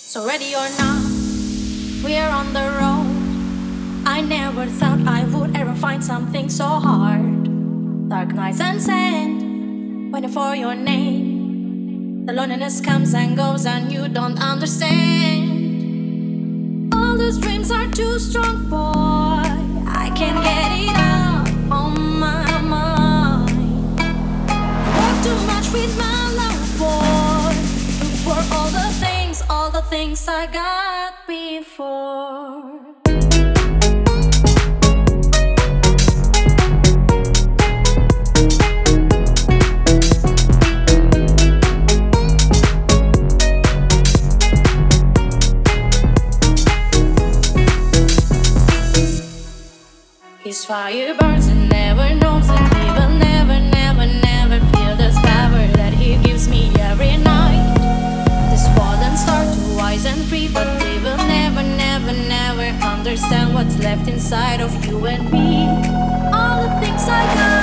So ready or not, we're on the road. I never thought I would ever find something so hard. Dark nights and sand, waiting for your name. The loneliness comes and goes and you don't understand. All those dreams are too strong, boy. I can't get it out on my mind. Work too much with my love, boy. Look for all the things I got before. His fire burns and never knows, and he will never, never, never feel the power that he gives me every night. This world and start to wise and free, but they will never, never, never understand what's left inside of you and me. All the things I got.